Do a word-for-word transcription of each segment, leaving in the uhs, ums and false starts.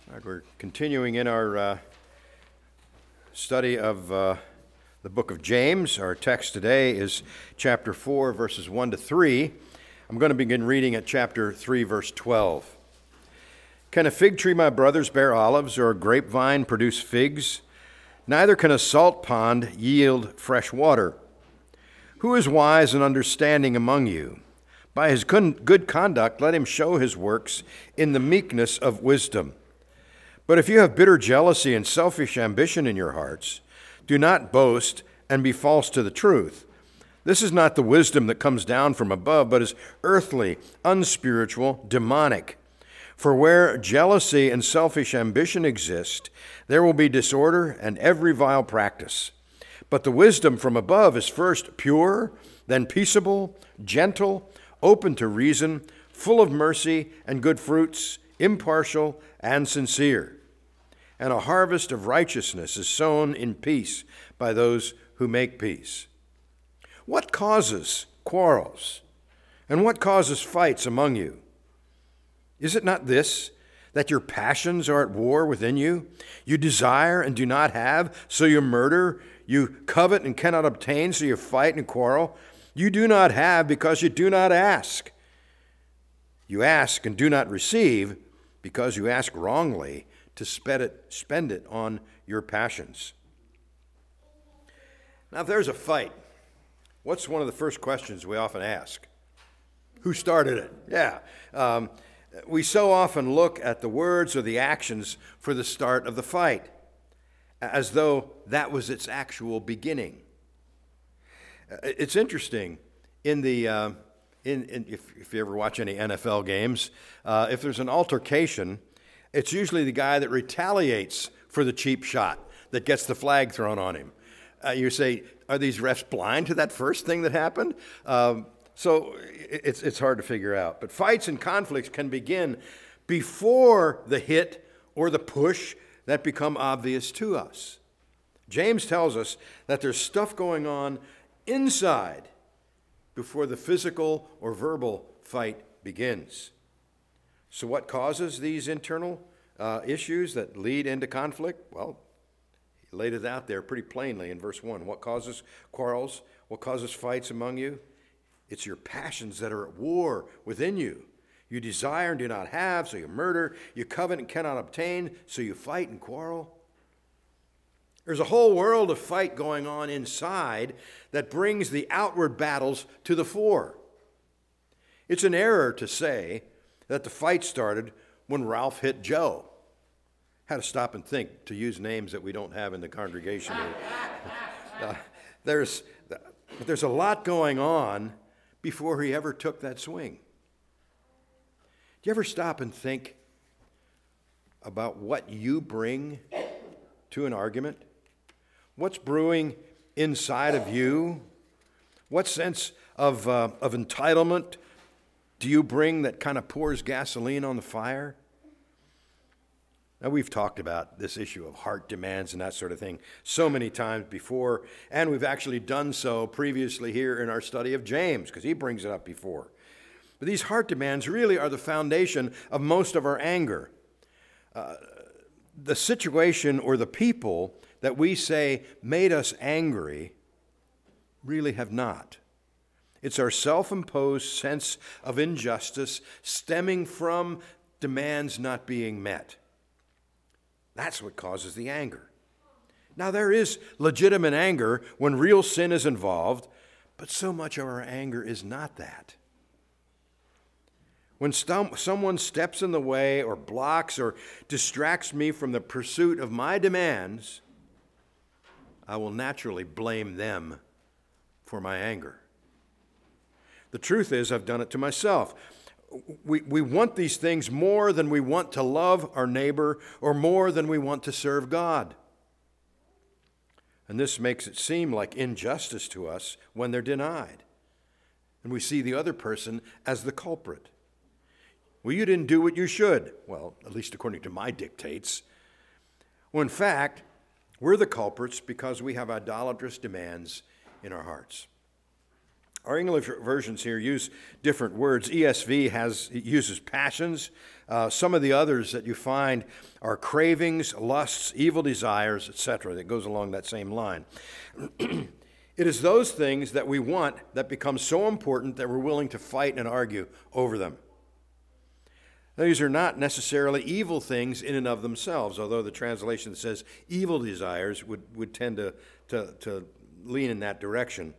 All right, we're continuing in our uh, study of uh, the book of James. Our text today is chapter four, verses one to three. I'm going to begin reading at chapter three, verse twelve. Can a fig tree, my brothers, bear olives, or a grapevine produce figs? Neither can a salt pond yield fresh water. Who is wise and understanding among you? By his good conduct, let him show his works in the meekness of wisdom. But if you have bitter jealousy and selfish ambition in your hearts, do not boast and be false to the truth. This is not the wisdom that comes down from above, but is earthly, unspiritual, demonic. For where jealousy and selfish ambition exist, there will be disorder and every vile practice. But the wisdom from above is first pure, then peaceable, gentle, open to reason, full of mercy and good fruits, impartial and sincere. And a harvest of righteousness is sown in peace by those who make peace. What causes quarrels? And what causes fights among you? Is it not this, that your passions are at war within you? You desire and do not have, so you murder. You covet and cannot obtain, so you fight and quarrel. You do not have because you do not ask. You ask and do not receive because you ask wrongly to spend it, spend it on your passions. Now, if there's a fight, what's one of the first questions we often ask? Who started it? Yeah. Um, we so often look at the words or the actions for the start of the fight, as though that was its actual beginning. It's interesting, in the uh, in, in if, if you ever watch any N F L games, uh, if there's an altercation, it's usually the guy that retaliates for the cheap shot that gets the flag thrown on him. Uh, you say, are these refs blind to that first thing that happened? Um, so it's it's hard to figure out. But fights and conflicts can begin before the hit or the push that become obvious to us. James tells us that there's stuff going on inside before the physical or verbal fight begins. So what causes these internal uh, issues that lead into conflict? Well, he laid it out there pretty plainly in verse one. What causes quarrels? What causes fights among you? It's your passions that are at war within you. You desire and do not have, so you murder. You covet and cannot obtain, so you fight and quarrel. There's a whole world of fight going on inside that brings the outward battles to the fore. It's an error to say that the fight started when Ralph hit Joe. Had to stop and think, to use names that we don't have in the congregation. uh, there's, there's a lot going on before he ever took that swing. Do you ever stop and think about what you bring to an argument? What's brewing inside of you? What sense of, uh, of entitlement do you bring that kind of pours gasoline on the fire? Now, we've talked about this issue of heart demands and that sort of thing so many times before, and we've actually done so previously here in our study of James, because he brings it up before. But these heart demands really are the foundation of most of our anger. Uh, the situation or the people that we say made us angry really have not. It's our self-imposed sense of injustice stemming from demands not being met. That's what causes the anger. Now, there is legitimate anger when real sin is involved, but so much of our anger is not that. When st- someone steps in the way or blocks or distracts me from the pursuit of my demands, I will naturally blame them for my anger. The truth is, I've done it to myself. We, we want these things more than we want to love our neighbor or more than we want to serve God. And this makes it seem like injustice to us when they're denied. And we see the other person as the culprit. Well, you didn't do what you should. Well, at least according to my dictates. Well, in fact, we're the culprits because we have idolatrous demands in our hearts. Our English versions here use different words. E S V has uses passions. Uh, some of the others that you find are cravings, lusts, evil desires, et cetera. That goes along that same line. It is those things that we want that become so important that we're willing to fight and argue over them. These are not necessarily evil things in and of themselves, although the translation that says evil desires would, would tend to, to, to lean in that direction.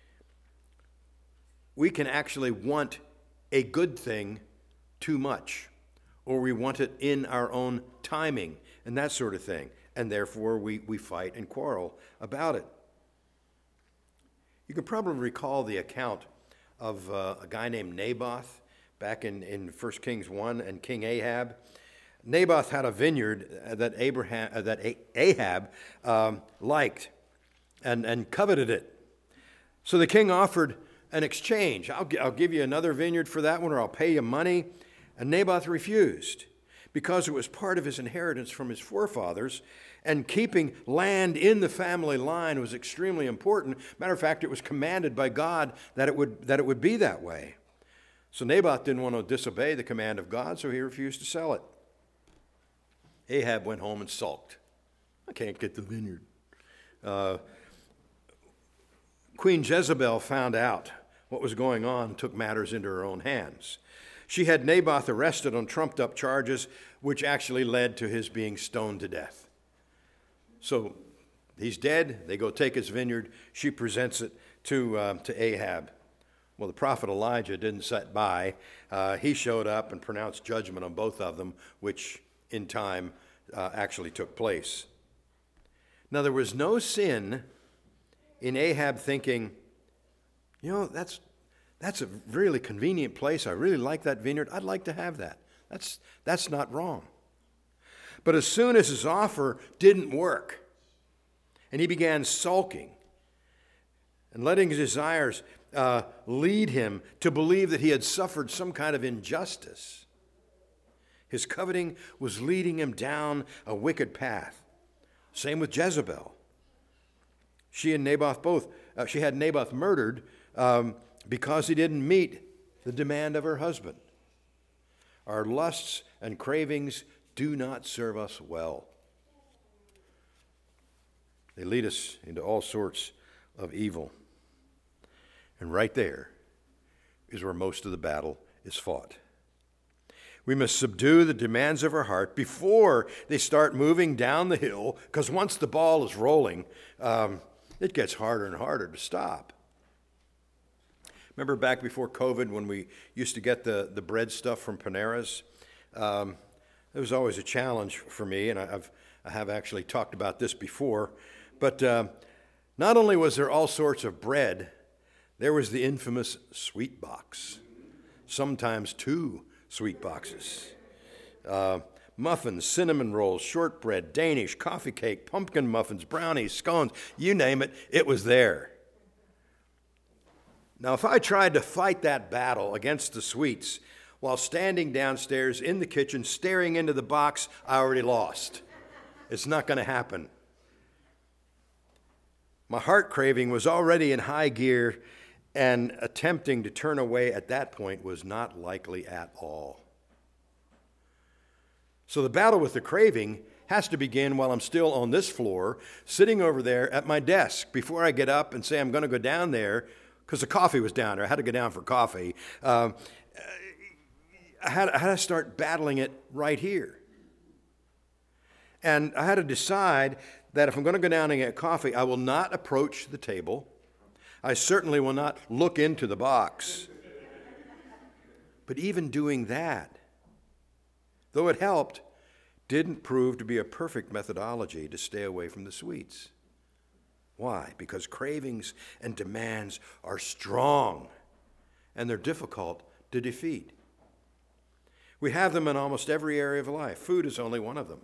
We can actually want a good thing too much, or we want it in our own timing and that sort of thing, and therefore we, we fight and quarrel about it. You can probably recall the account of uh, a guy named Naboth back in, in First Kings one and King Ahab. Naboth had a vineyard that, Abraham, uh, that Ahab um, liked and, and coveted it. So the king offered an exchange. I'll, I'll give you another vineyard for that one, or I'll pay you money. And Naboth refused because it was part of his inheritance from his forefathers, and keeping land in the family line was extremely important. Matter of fact, it was commanded by God that it would, that it would be that way. So Naboth didn't want to disobey the command of God, so he refused to sell it. Ahab went home and sulked. I can't get the vineyard. Uh, Queen Jezebel found out what was going on and took matters into her own hands. She had Naboth arrested on trumped-up charges, which actually led to his being stoned to death. So he's dead. They go take his vineyard. She presents it to, uh, to Ahab. Well, the prophet Elijah didn't sit by. Uh, he showed up and pronounced judgment on both of them, which in time uh, actually took place. Now, there was no sin in Ahab thinking, you know, that's that's a really convenient place. I really like that vineyard. I'd like to have that. That's that's not wrong. But as soon as his offer didn't work, and he began sulking and letting his desires uh, lead him to believe that he had suffered some kind of injustice, his coveting was leading him down a wicked path. Same with Jezebel. She and Naboth both, uh, she had Naboth murdered um, because he didn't meet the demand of her husband. Our lusts and cravings do not serve us well. They lead us into all sorts of evil. And right there is where most of the battle is fought. We must subdue the demands of our heart before they start moving down the hill, because once the ball is rolling, um, it gets harder and harder to stop. Remember back before COVID when we used to get the, the bread stuff from Panera's? Um, it was always a challenge for me, and I've, I have actually talked about this before. But uh, not only was there all sorts of bread, there was the infamous sweet box, sometimes two sweet boxes. Uh, muffins, cinnamon rolls, shortbread, Danish, coffee cake, pumpkin muffins, brownies, scones, you name it, it was there. Now, if I tried to fight that battle against the sweets while standing downstairs in the kitchen staring into the box, I already lost. It's not going to happen. My heart craving was already in high gear, and attempting to turn away at that point was not likely at all. So the battle with the craving has to begin while I'm still on this floor, sitting over there at my desk, before I get up and say I'm going to go down there, because the coffee was down there. I had to go down for coffee. Um, I, had, I had to start battling it right here. And I had to decide that if I'm going to go down and get coffee, I will not approach the table. I certainly will not look into the box. But even doing that, though it helped, didn't prove to be a perfect methodology to stay away from the sweets. Why? Because cravings and demands are strong, and they're difficult to defeat. We have them in almost every area of life. Food is only one of them.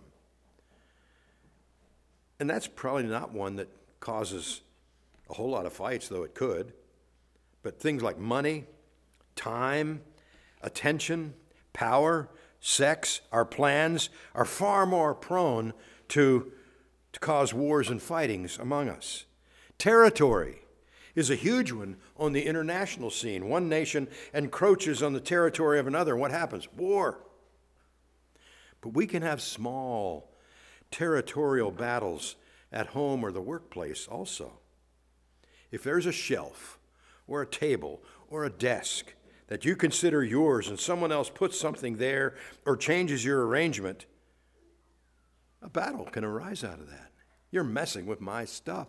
And that's probably not one that causes a whole lot of fights, though it could. But things like money, time, attention, power, sex, our plans are far more prone to, to cause wars and fightings among us. Territory is a huge one on the international scene. One nation encroaches on the territory of another. What happens? War. But we can have small territorial battles at home or the workplace also. If there's a shelf or a table or a desk that you consider yours and someone else puts something there or changes your arrangement, a battle can arise out of that. You're messing with my stuff.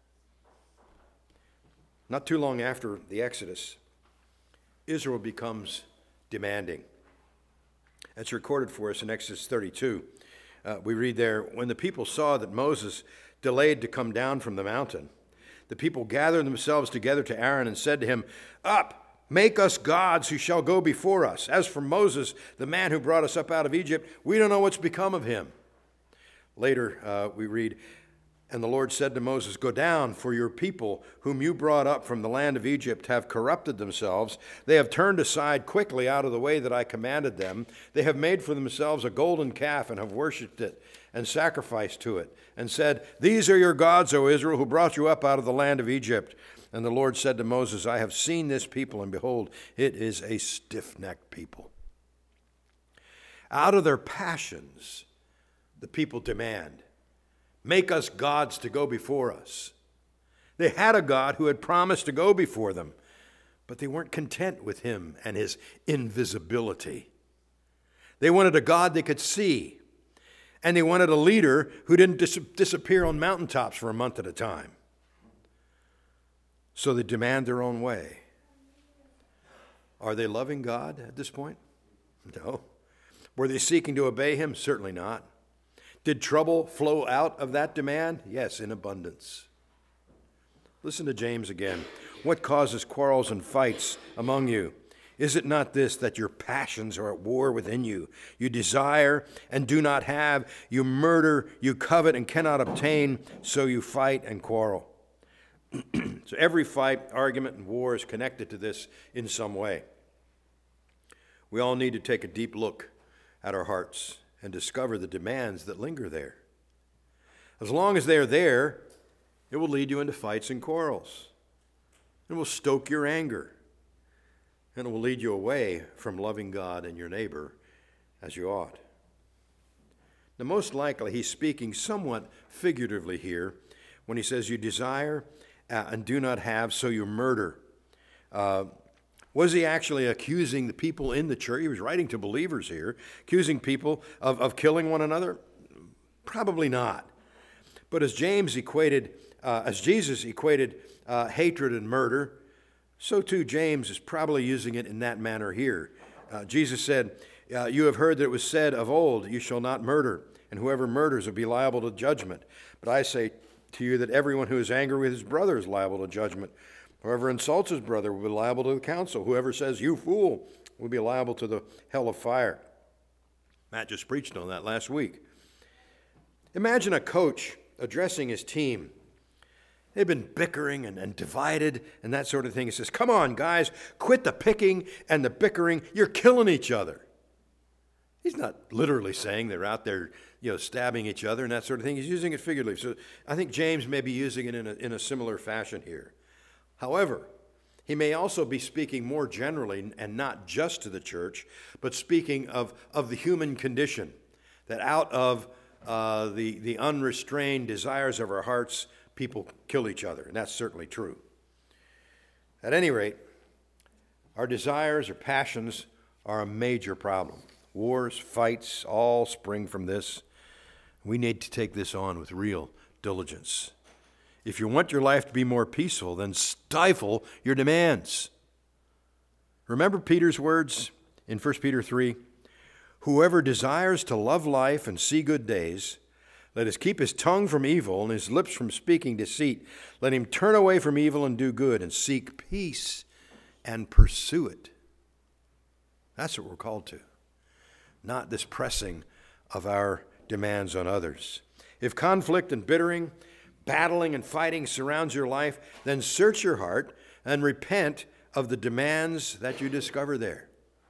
Not too long after the Exodus, Israel becomes demanding. It's recorded for us in Exodus thirty-two. Uh, we read there, when the people saw that Moses delayed to come down from the mountain, the people gathered themselves together to Aaron and said to him, "Up, make us gods who shall go before us. As for Moses, the man who brought us up out of Egypt, we don't know what's become of him." Later, uh, we read, and the Lord said to Moses, "Go down, for your people, whom you brought up from the land of Egypt, have corrupted themselves. They have turned aside quickly out of the way that I commanded them. They have made for themselves a golden calf and have worshipped it and sacrificed to it, and said, 'These are your gods, O Israel, who brought you up out of the land of Egypt.' And the Lord said to Moses, I have seen this people, and behold, it is a stiff-necked people." Out of their passions, the people demand, "Make us gods to go before us." They had a God who had promised to go before them, but they weren't content with him and his invisibility. They wanted a God they could see, and they wanted a leader who didn't dis- disappear on mountaintops for a month at a time. So they demand their own way. Are they loving God at this point? No. Were they seeking to obey him? Certainly not. Did trouble flow out of that demand? Yes, in abundance. Listen to James again. "What causes quarrels and fights among you? Is it not this, that your passions are at war within you? You desire and do not have. You murder, you covet and cannot obtain, so you fight and quarrel." So every fight, argument, and war is connected to this in some way. We all need to take a deep look at our hearts and discover the demands that linger there. As long as they're there, it will lead you into fights and quarrels. It will stoke your anger, and it will lead you away from loving God and your neighbor as you ought. Now, most likely, he's speaking somewhat figuratively here when he says, "You desire uh, and do not have, so you murder." Uh, Was he actually accusing the people in the church? He was writing to believers here, accusing people of, of killing one another? Probably not. But as James equated, uh, as Jesus equated uh, hatred and murder, so too James is probably using it in that manner here. Uh, Jesus said, uh, "You have heard that it was said of old, 'You shall not murder, and whoever murders will be liable to judgment.' But I say to you that everyone who is angry with his brother is liable to judgment. Whoever insults his brother will be liable to the council. Whoever says, 'You fool,' will be liable to the hell of fire." Matt just preached on that last week. Imagine a coach addressing his team. They've been bickering and, and divided and that sort of thing. He says, "Come on, guys, quit the picking and the bickering. You're killing each other." He's not literally saying they're out there, you know, stabbing each other and that sort of thing. He's using it figuratively. So I think James may be using it in a, in a similar fashion here. However, he may also be speaking more generally and not just to the church, but speaking of, of the human condition, that out of uh, the, the unrestrained desires of our hearts, people kill each other, and that's certainly true. At any rate, our desires or passions are a major problem. Wars, fights, all spring from this. We need to take this on with real diligence. If you want your life to be more peaceful, then stifle your demands. Remember Peter's words in First Peter three? "Whoever desires to love life and see good days, let us keep his tongue from evil and his lips from speaking deceit. Let him turn away from evil and do good and seek peace and pursue it." That's what we're called to, not this pressing of our demands on others. If conflict and bittering, battling and fighting surrounds your life, then search your heart and repent of the demands that you discover there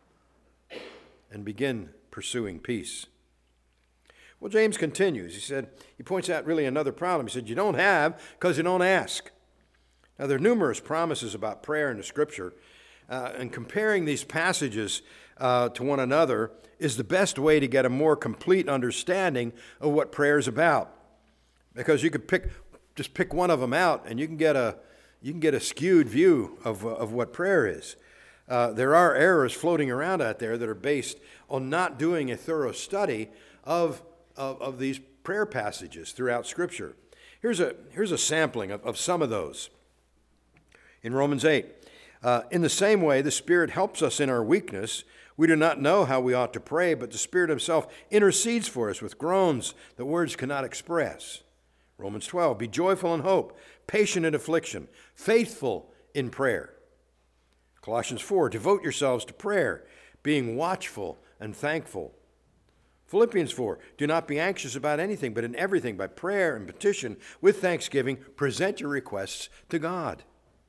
and begin pursuing peace. Well, James continues. He said, he points out really another problem. He said, "You don't have because you don't ask. Now, there are numerous promises about prayer in the Scripture, uh, and comparing these passages uh, to one another is the best way to get a more complete understanding of what prayer is about. Because you could pick, just pick one of them out, and you can get a you can get a skewed view of of what prayer is. Uh, there are errors floating around out there that are based on not doing a thorough study of of, of these prayer passages throughout Scripture. Here's a here's a sampling of, of some of those. In Romans eight, uh, in the same way, the Spirit helps us in our weakness. We do not know how we ought to pray, but the Spirit himself intercedes for us with groans that words cannot express. Romans twelve, be joyful in hope, patient in affliction, faithful in prayer. Colossians four, devote yourselves to prayer, being watchful and thankful. Philippians four, do not be anxious about anything, but in everything, by prayer and petition, with thanksgiving, present your requests to God.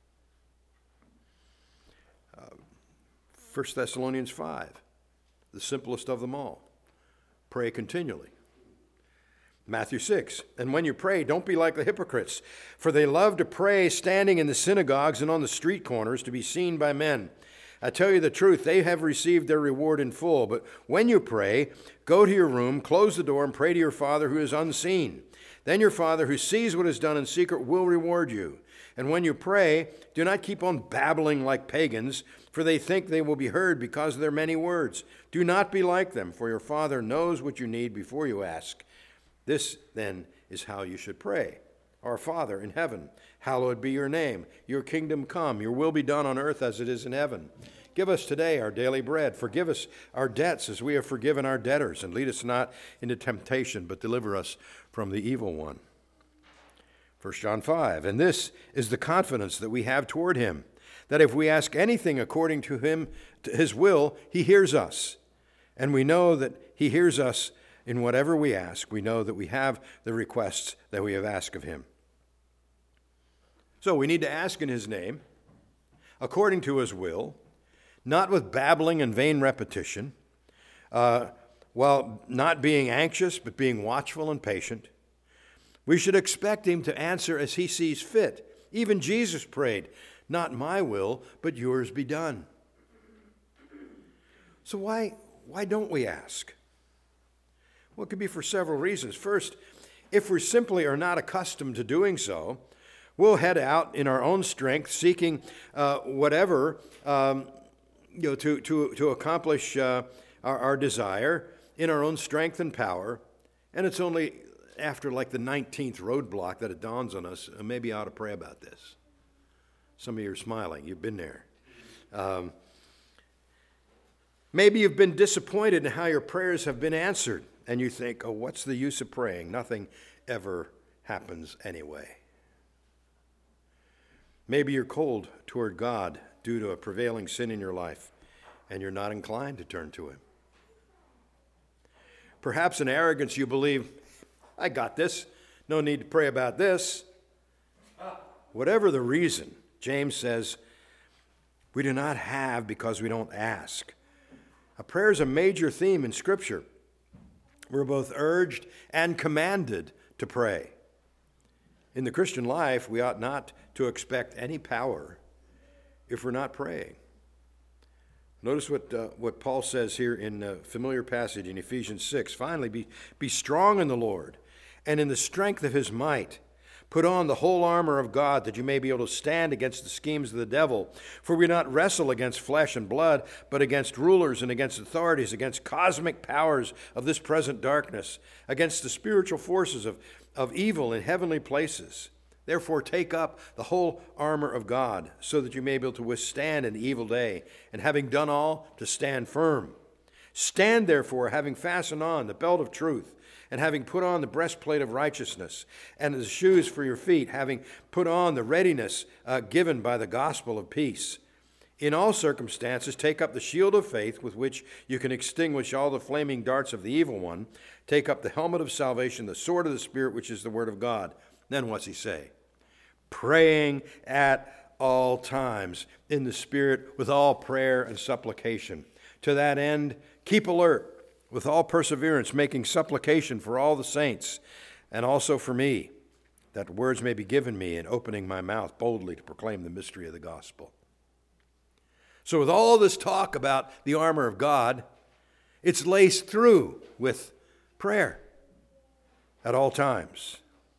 First Thessalonians five, the simplest of them all. Pray continually. Matthew six, and when you pray, don't be like the hypocrites, for they love to pray standing in the synagogues and on the street corners to be seen by men. I tell you the truth, they have received their reward in full. But when you pray, go to your room, close the door, and pray to your Father who is unseen. Then your Father who sees what is done in secret will reward you. And when you pray, do not keep on babbling like pagans, for they think they will be heard because of their many words. Do not be like them, for your Father knows what you need before you ask. This, then, is how you should pray. Our Father in heaven, hallowed be your name. Your kingdom come, your will be done on earth as it is in heaven. Give us today our daily bread. Forgive us our debts as we have forgiven our debtors. And lead us not into temptation, but deliver us from the evil one. First John five, and this is the confidence that we have toward him, that if we ask anything according to him, to his will, he hears us. And we know that he hears us in whatever we ask. We know that we have the requests that we have asked of him. So we need to ask in his name, according to his will, not with babbling and vain repetition, uh, while not being anxious, but being watchful and patient. We should expect him to answer as he sees fit. Even Jesus prayed, not my will, but yours be done. So why, why don't we ask? Well, it could be for several reasons. First, if we simply are not accustomed to doing so, we'll head out in our own strength, seeking uh, whatever um, you know, to, to, to accomplish uh, our, our desire in our own strength and power, and it's only after like the nineteenth roadblock that it dawns on us, uh, maybe I ought to pray about this. Some of you are smiling. You've been there. Um, maybe you've been disappointed in how your prayers have been answered, and you think, oh, what's the use of praying? Nothing ever happens anyway. Maybe you're cold toward God due to a prevailing sin in your life, and you're not inclined to turn to him. Perhaps in arrogance you believe, I got this. No need to pray about this. Whatever the reason, James says, we do not have because we don't ask. A prayer is a major theme in Scripture. We're both urged and commanded to pray. In the Christian life, we ought not to expect any power if we're not praying. Notice what uh, what Paul says here in a familiar passage in Ephesians six. Finally, be, be strong in the Lord and in the strength of his might. Put on the whole armor of God that you may be able to stand against the schemes of the devil. For we not wrestle against flesh and blood, but against rulers and against authorities, against cosmic powers of this present darkness, against the spiritual forces of, of evil in heavenly places. Therefore take up the whole armor of God, so that you may be able to withstand an evil day, and having done all, to stand firm. Stand therefore, having fastened on the belt of truth, and having put on the breastplate of righteousness, and the shoes for your feet, having put on the readiness uh, given by the gospel of peace. In all circumstances, take up the shield of faith with which you can extinguish all the flaming darts of the evil one. Take up the helmet of salvation, the sword of the Spirit, which is the word of God. Then what's he say? Praying at all times in the Spirit with all prayer and supplication. To that end, keep alert with all perseverance, making supplication for all the saints and also for me, that words may be given me in opening my mouth boldly to proclaim the mystery of the gospel. So with all this talk about the armor of God, it's laced through with prayer at all times.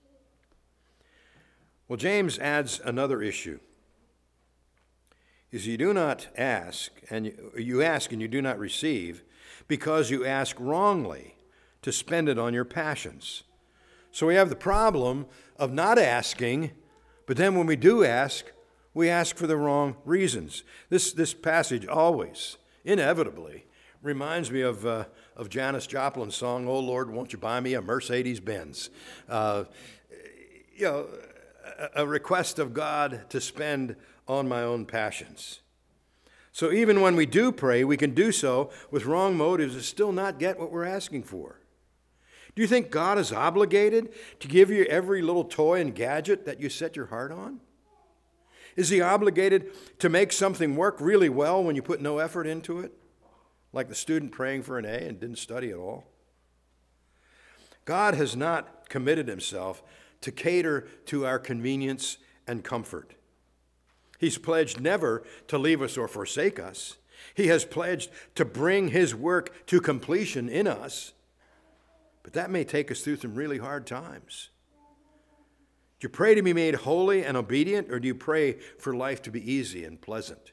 Well, James adds another issue. Is you do not ask, and you, you ask and you do not receive, because you ask wrongly to spend it on your passions. So we have the problem of not asking, but then when we do ask, we ask for the wrong reasons. This, this passage always, inevitably, reminds me of, uh, of Janis Joplin's song, "Oh Lord, won't you buy me a Mercedes-Benz?" Uh, you know, a, a request of God to spend on my own passions. So even when we do pray, we can do so with wrong motives and still not get what we're asking for. Do you think God is obligated to give you every little toy and gadget that you set your heart on? Is he obligated to make something work really well when you put no effort into it? Like the student praying for an A and didn't study at all? God has not committed himself to cater to our convenience and comfort. He's pledged never to leave us or forsake us. He has pledged to bring his work to completion in us. But that may take us through some really hard times. Do you pray to be made holy and obedient, or do you pray for life to be easy and pleasant?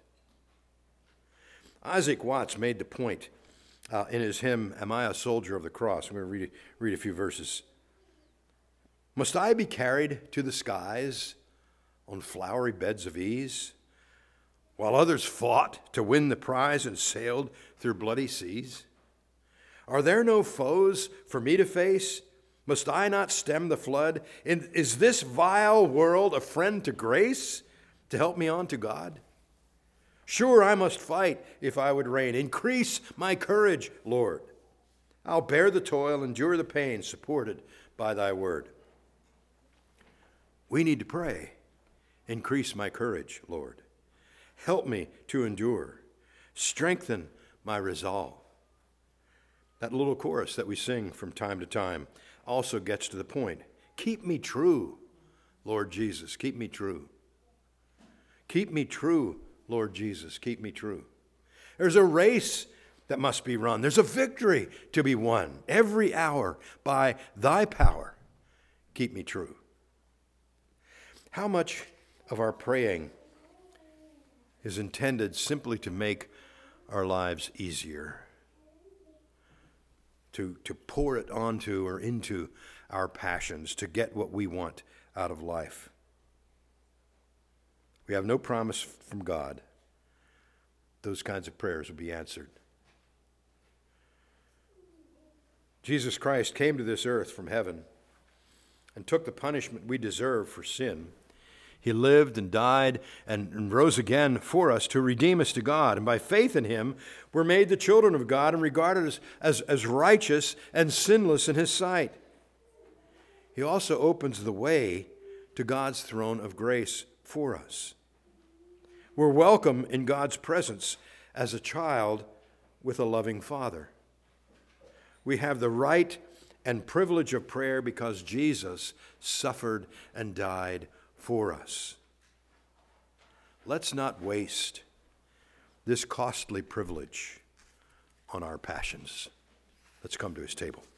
Isaac Watts made the point uh, in his hymn, "Am I a Soldier of the Cross?" I'm going to read, read a few verses. "Must I be carried to the skies on flowery beds of ease, while others fought to win the prize and sailed through bloody seas? Are there no foes for me to face? Must I not stem the flood? And is this vile world a friend to grace to help me on to God? Sure, I must fight if I would reign. Increase my courage, Lord. I'll bear the toil, endure the pain, supported by thy word." We need to pray. Increase my courage, Lord. Help me to endure. Strengthen my resolve. That little chorus that we sing from time to time also gets to the point. Keep me true, Lord Jesus, keep me true. Keep me true, Lord Jesus, keep me true. There's a race that must be run. There's a victory to be won every hour by thy power. Keep me true. How much of our praying is intended simply to make our lives easier? To, to pour it onto or into our passions, to get what we want out of life. We have no promise from God those kinds of prayers will be answered. Jesus Christ came to this earth from heaven and took the punishment we deserve for sin. He lived and died and rose again for us to redeem us to God. And by faith in him, we're made the children of God and regarded as, as, as righteous and sinless in his sight. He also opens the way to God's throne of grace for us. We're welcome in God's presence as a child with a loving Father. We have the right and privilege of prayer because Jesus suffered and died for us. Let's not waste this costly privilege on our passions. Let's come to his table.